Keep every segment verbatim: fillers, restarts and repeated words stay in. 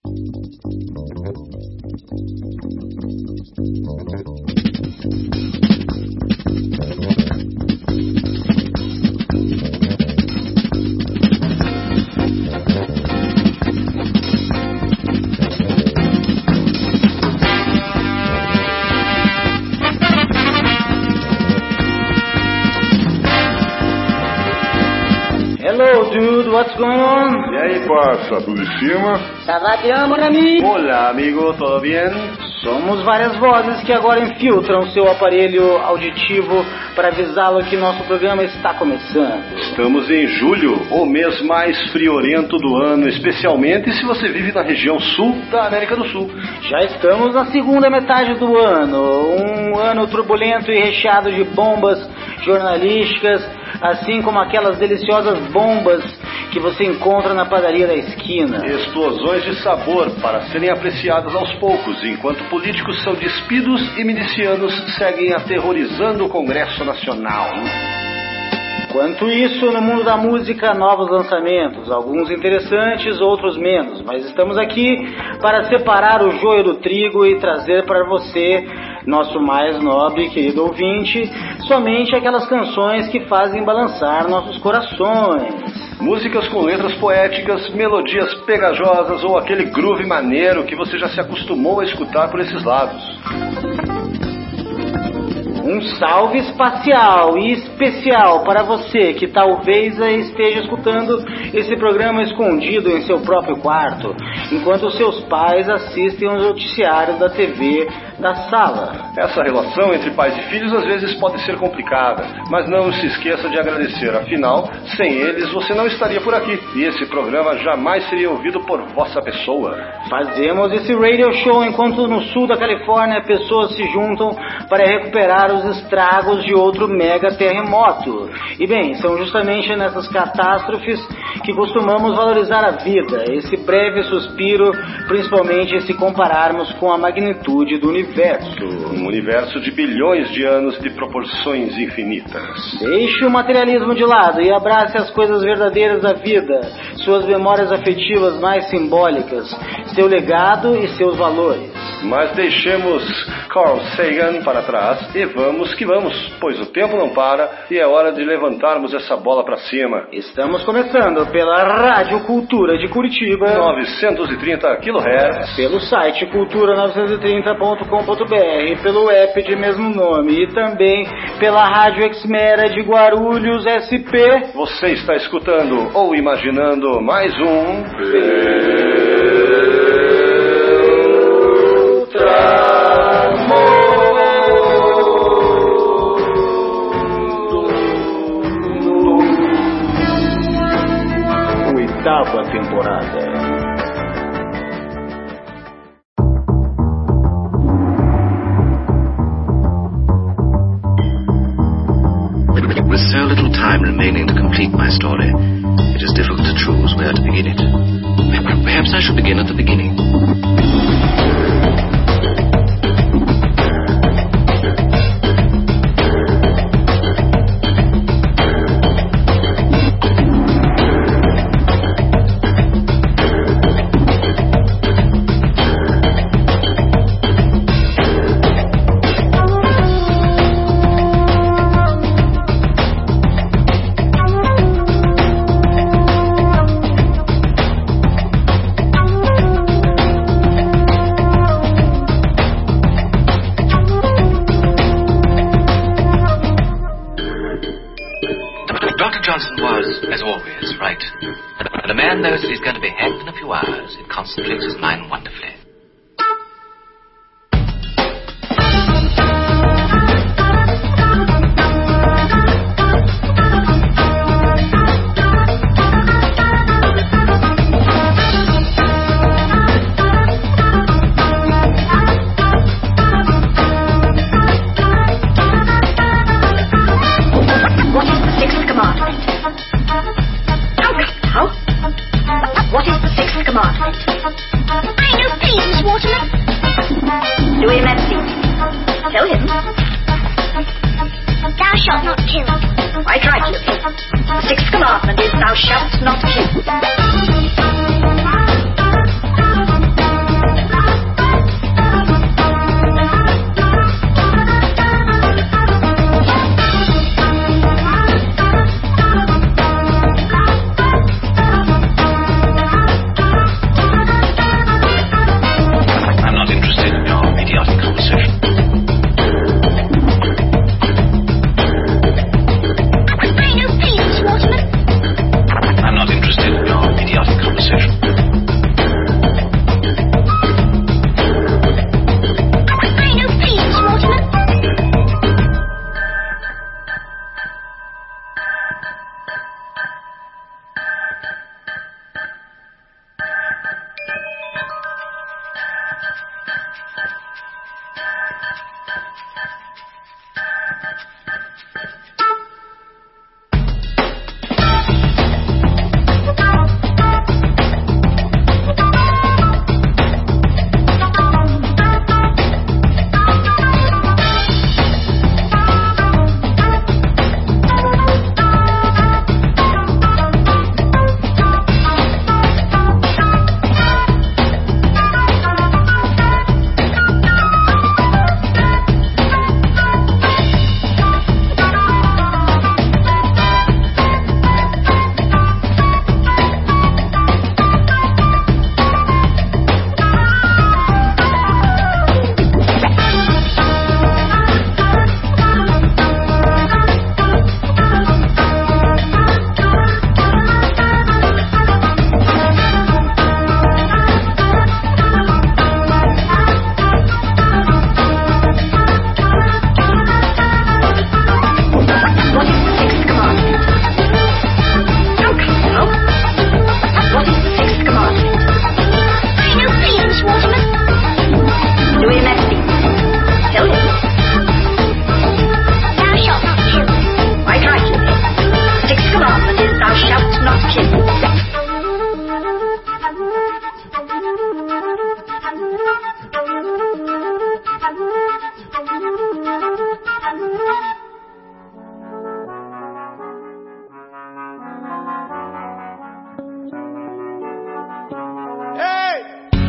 Hello, dude, what's going on? E aí, parça, tudo em cima? Ça va bien, mon ami? Olá, amigo, tudo bem? Somos várias vozes que agora infiltram seu aparelho auditivo para avisá-lo que nosso programa está começando. Estamos em julho, o mês mais friorento do ano, especialmente se você vive na região sul da América do Sul. Já estamos na segunda metade do ano, um ano turbulento e recheado de bombas jornalísticas, assim como aquelas deliciosas bombas que você encontra na padaria da esquina. Explosões de sabor para serem apreciadas aos poucos, enquanto políticos são despidos e milicianos seguem aterrorizando o Congresso Nacional. Enquanto isso, no mundo da música, novos lançamentos, alguns interessantes, outros menos, mas estamos aqui para separar o joio do trigo e trazer para você, nosso mais nobre e querido ouvinte, somente aquelas canções que fazem balançar nossos corações. Músicas com letras poéticas, melodias pegajosas ou aquele groove maneiro que você já se acostumou a escutar por esses lados. Um salve espacial e especial para você que talvez esteja escutando esse programa escondido em seu próprio quarto, enquanto seus pais assistem aos noticiários da T V da sala. Essa relação entre pais e filhos às vezes pode ser complicada, mas não se esqueça de agradecer, afinal, sem eles você não estaria por aqui e esse programa jamais seria ouvido por vossa pessoa. Fazemos esse radio show enquanto no sul da Califórnia pessoas se juntam para recuperar os estragos de outro mega terremoto. E bem, são justamente nessas catástrofes que costumamos valorizar a vida, esse breve suspiro, principalmente se compararmos com a magnitude do universo. Um universo de bilhões de anos de proporções infinitas. Deixe o materialismo de lado e abrace as coisas verdadeiras da vida, suas memórias afetivas mais simbólicas, seu legado e seus valores. Mas deixemos Carl Sagan para trás e vamos que vamos, pois o tempo não para e é hora de levantarmos essa bola para cima. Estamos começando pela Rádio Cultura de Curitiba, novecentos e trinta quilohertz, pelo site cultura novecentos e trinta ponto com ponto b r, pelo app de mesmo nome e também pela Rádio Exmera de Guarulhos S P. Você está escutando ou imaginando mais um Oitava temporada. With so little time remaining to complete my story, it is difficult to choose where to begin it. Perhaps I should begin at the beginning. And a man knows that he's going to be hanged in a few hours. It concentrates his mind wonderfully. Thou shalt not kill.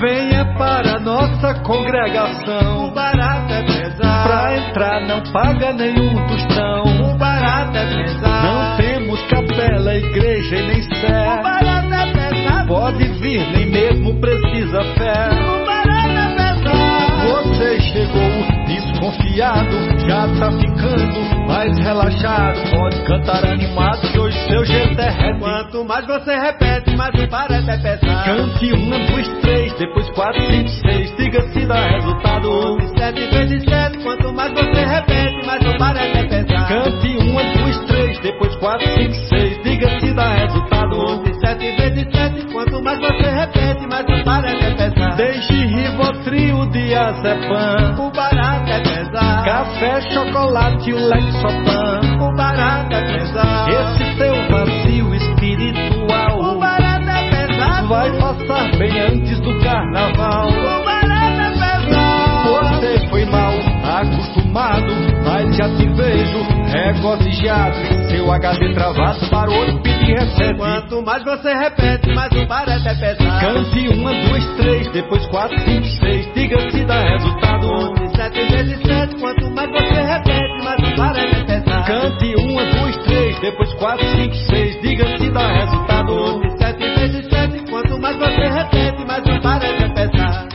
Venha para nossa congregação. O barato é pesado. Pra entrar não paga nenhum tostão. O barato é pesado. Não temos capela, igreja e nem sé. O barato é pesado. Pode vir, nem mesmo precisa fé. O barato é pesado. Você chegou desconfiado, já tá ficando mais relaxado. Pode cantar animado que hoje seu jeito é rap. Quanto mais você repete, mais o barato é pesado. Cante uma, duas, três, depois quatro, cinco, seis. Diga se dá resultado. Onze, sete vezes sete. Quanto mais você repete, mais o barato é pesado. Cante uma, duas, três, depois quatro, cinco, seis. Diga se dá resultado. Onze, sete vezes sete. Quanto mais você repete, mais o barato é pesado. Deixe Rivotril, diazepam. O barato é pesado. Café, chocolate, o Lexotan. O barato é pesado. Esse teu vazio espiritual. O barato é pesado. Vai passar bem antes do carnaval. O barato é pesado. Você foi mal acostumado, mas já te vejo regozijado. Seu H D travado parou de pedir reset. Quanto mais você repete, mais o barato é pesado. Cante uma, duas, três, depois quatro, cinco, seis. Diga se dá resultado. Onze, sete vezes sete. Quanto mais você repete, mais o barato é pesado. Cante uma, duas, três, depois quatro, cinco, seis. Diga se dá resultado. Onze, sete vezes sete. Quanto mais você repete, mais o barato é pesado.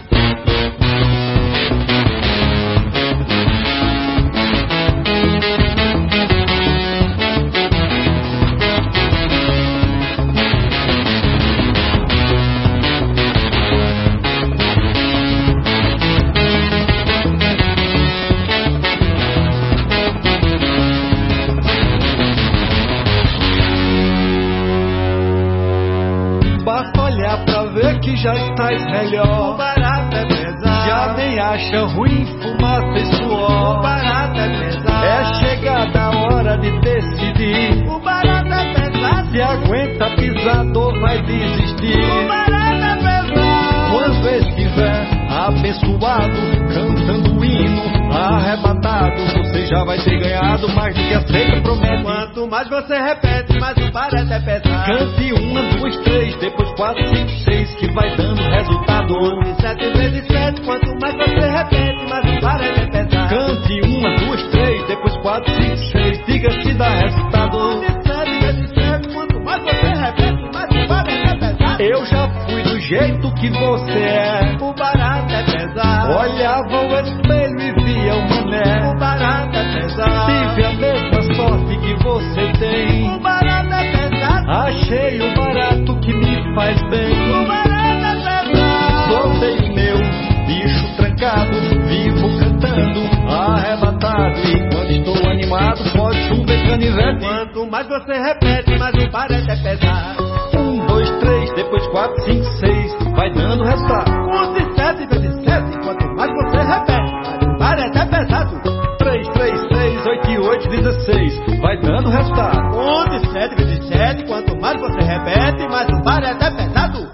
Que já estás melhor. O barato é pesado. Já nem acha ruim fumaça e suor. O barato é pesado. É chegada a hora de decidir. O barato é pesado. Se aguenta pisar ou vai desistir. O barato é pesado. Quando estiver abençoado, cantando o hino, arrebatado, você já vai ter ganhado mais do que aceita, promete. Quanto mais você repete, mais o barato é pesado. Cante uma, duas, três, depois quatro, cinco, seis, que vai dando resultado. Onze, sete vezes sete. Quanto mais você repete, mais o barato é pesado. Cante uma, duas, três, depois quatro, cinco, seis. Diga se dá resultado. Onze, sete vezes sete. Quanto mais você repete, mais o barato é pesado. Eu já fui do jeito que você é. O barato é pesado. Olhava o espelho e via o mané. O barato é pesado. Tive a mesma sorte que você tem. O barato é pesado. Achei o barato que me faz bem. O barato é pesado. Soltei o meu bicho trancado, vivo cantando, arrebatado. E quando estou animado, pode chover canivete. Quanto mais você repete, mais o barato é pesado. Um, dois, três, depois quatro, cinco, seis. Vai dando resultado. Onze, sete vezes sete. Quanto mais você repete, mais o barato é pesado. Três, três, seis, oito e oito, dezesseis. Vai dando resultado. Onze, sete vezes sete. Quanto mais você repete, mais o barato é pesado.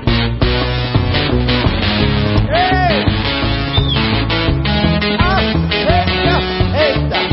Ei! Ah, eita! Eita!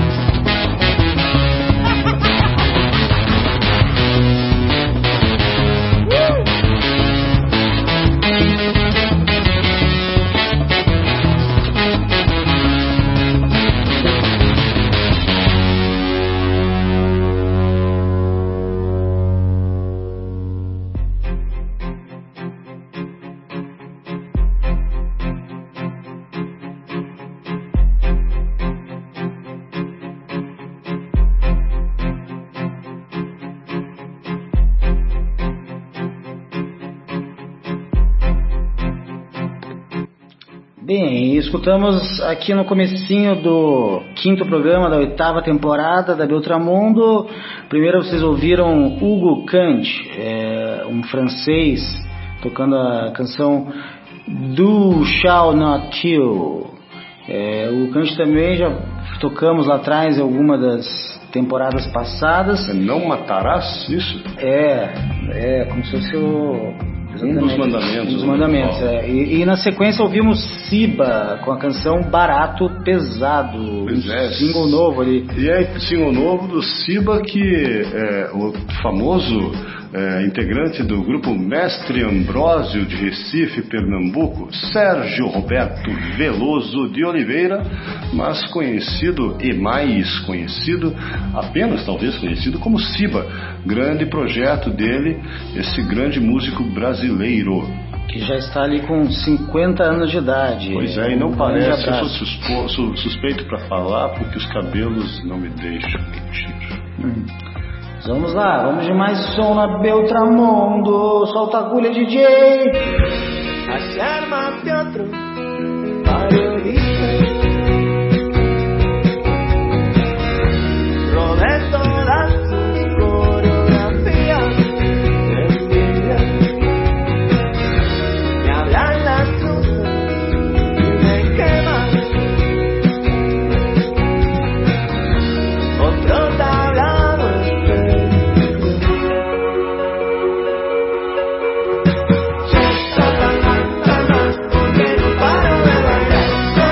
Bem, escutamos aqui no comecinho do quinto programa da oitava temporada da Beltramundo. Primeiro vocês ouviram Hugo Kant, é, um francês, tocando a canção Do Shall Not Kill. É, o Kant também já tocamos lá atrás em alguma das temporadas passadas. Não matarás, isso? É, é como se fosse o... Um dos mandamentos. Um dos mandamentos, é. E, e na sequência ouvimos Siba com a canção Barato Pesado. Pois é. Single novo ali. E é single novo do Siba, que é o famoso é, integrante do grupo Mestre Ambrósio de Recife, Pernambuco, Sérgio Roberto Veloso de Oliveira, mas conhecido e mais conhecido, apenas talvez conhecido como Siba. Grande projeto dele, esse grande músico brasileiro. Que já está ali com cinquenta anos de idade. Pois é, e não parece, eu sou suspo, su, suspeito para falar porque os cabelos não me deixam mentir. Hum. Vamos lá, vamos de mais som na Beltramondo. Solta a agulha, D J. Así armas de otro parodista. Robé todas sus coreografías de envidia. Me hablan las luces y me queman. Otro tablado espero. Porque no paro de bailar.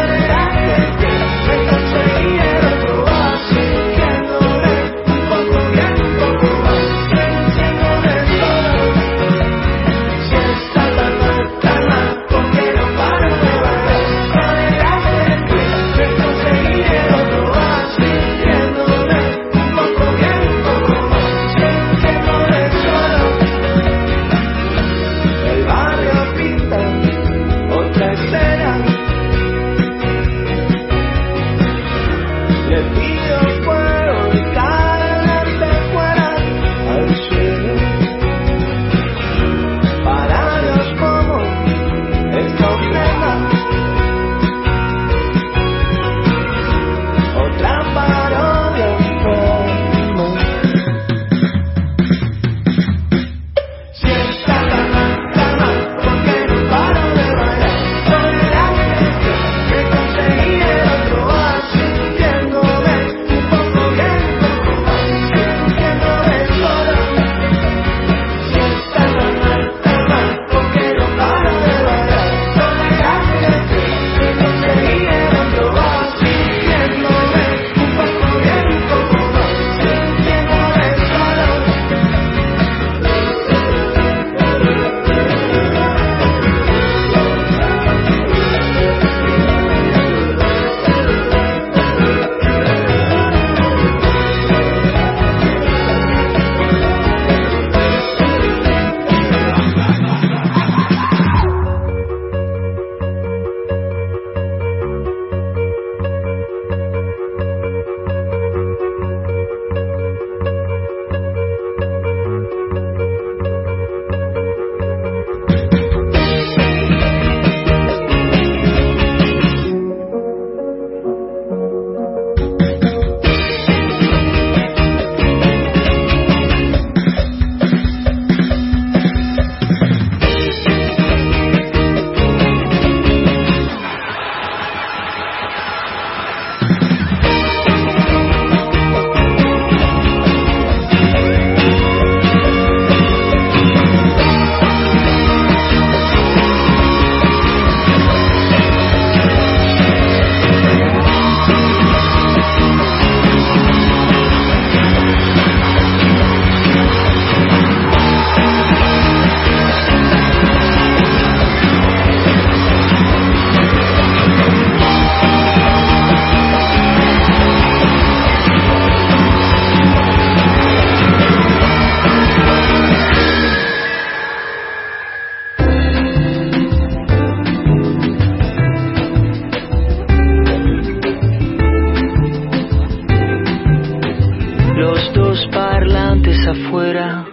afuera,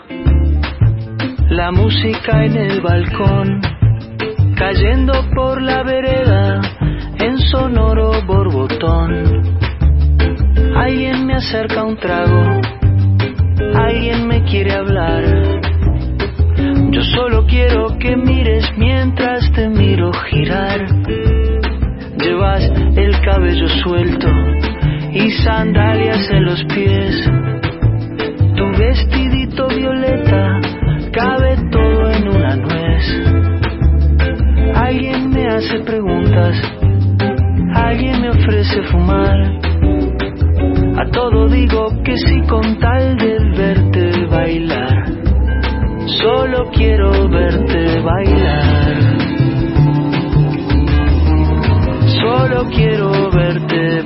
la música en el balcón, cayendo por la vereda en sonoro borbotón. Alguien me acerca un trago, alguien me quiere hablar. Yo solo quiero que mires mientras te miro girar. Llevas el cabello suelto y sandalias en los pies. Tu vestidito violeta cabe todo en una nuez. Alguien me hace preguntas, alguien me ofrece fumar. todo digo que sí con tal de verte bailar. Solo quiero verte bailar. Solo quiero verte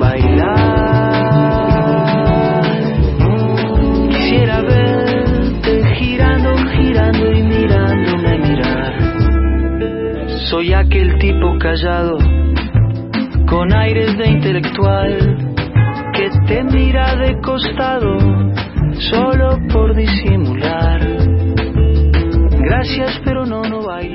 bailar. Quisiera verte girando, girando y mirándome mirar. Soy aquel tipo callado, con aires de intelectual, que te mira de costado, solo por disimular. Gracias, pero no, no bailo.